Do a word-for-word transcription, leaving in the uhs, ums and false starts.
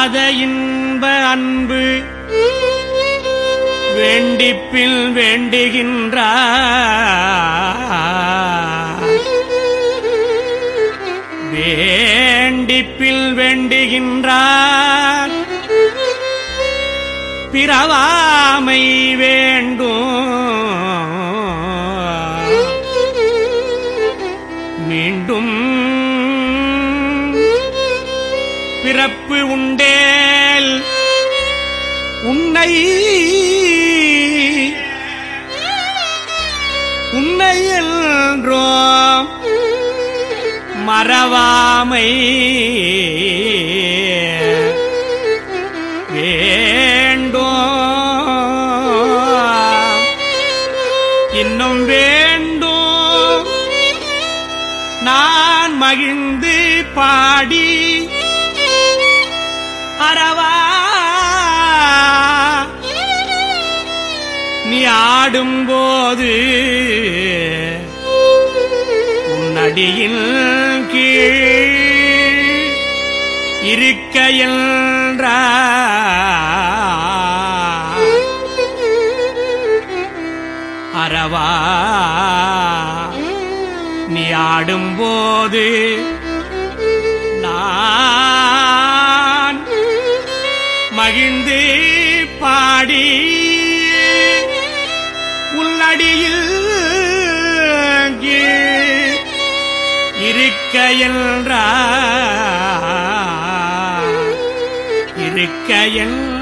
வேண்டாத இன்ப அன்பு வேண்டிப்பில் வேண்டுகின்றார் வேண்டிப்பில் வேண்டுகின்றார் பிறவாமை வேண்டும் மீண்டும் பிறப்பு உண்டேல் உன்னை உன்னை என்றோம் மறவாமை வேண்டும் இன்னும் வேண்டும் நான் மகிழ்ந்து பாடி அறவா நீ ஆடும்போது உன்னடியின் கீழ் இருக்க என்றார் அறவா நீ ஆடும்போது நான் மகிழ்ந்து பாடி உள்ளடியில் இருக்க என்றார் இருக்க என்ற